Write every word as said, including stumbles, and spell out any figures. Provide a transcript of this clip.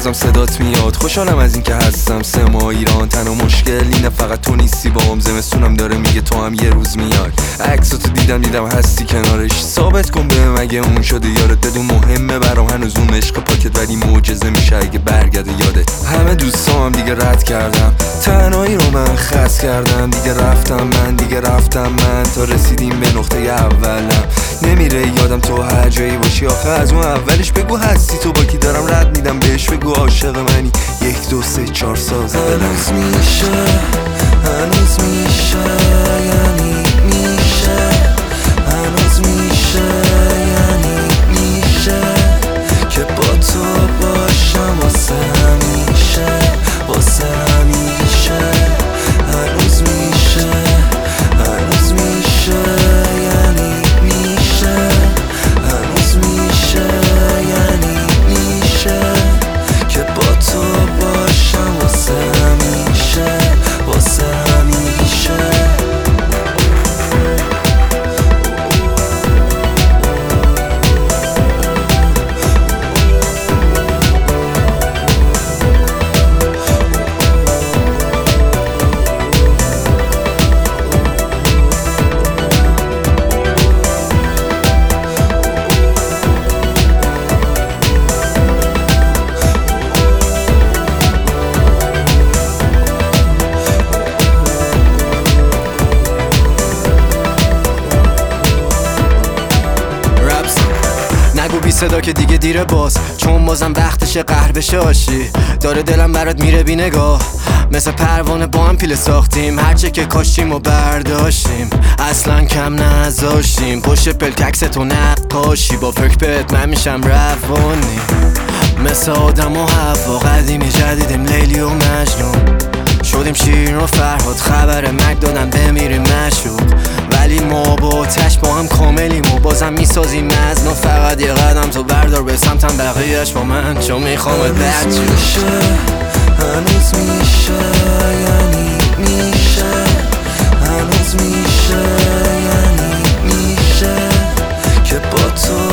هنوزم صدات میاد. خوشحالم از این که هستم سه ماه ایران. تنها مشکل اینه فقط تو نیستی باهم. زمستونم داره میگه تو هم یه روز میای. عکساتو دیدم دیدم هستی کنارش. ثابت کن بهم اگه اون شده یارت. بدون مهمه برام هنوز اون عشق پاکت، ولی معجزه میشه اگه برگرده یادت. همه دوستام دیگه رد کردم، تنهایی رو من خس کردم. دیگه رفتم من دیگه رفتم من تا رسیدیم به نقطه اولم. نمیره یادم تو هر جایی باشی. آخه از اون اولش بگو هستی تو با کی دارم رد میدم بهش. بگو عاشق منی. یک دو سه چهار ساز هنوز میشه، هنوز میشه، یعنی میشه، هنوز میشه، یعنی میشه که با تو باشم واسه همیشه، واسه همیشه. هنوز میشه، هنوز میشه، یعنی میشه، هنوز میشه، یعنی میشه که با تو باشم واسه همیشه، واسه همیشه. نگو بی صدا که دیگه دیره باز، چون بازم وقتشه قهر بشه آشی. داره دلم برات میره بی نگاه، مثل پروانه با هم پیله ساختیم. هرچه که کاشتیم و برداشتیم اصلا کم نذاشتیم. پشت پلککس تو نقاشی، با فکر بهت من میشم روانی. مثل آدم و حوا قدیمی جدیدیم، لیلی و مجنون شدیم. شیرین و فرهاد خبر مرگ دادن بمیریم مشروق. ولی ما با تش با هم کاملیم و بازم میسازیم مزن. و فقط یه قدم تو بردار به سمتم، بقیهش با من چون میخوامت هنوز میشه، هنوز میشه، یعنی میشه، هنوز میشه، یعنی میشه که با تو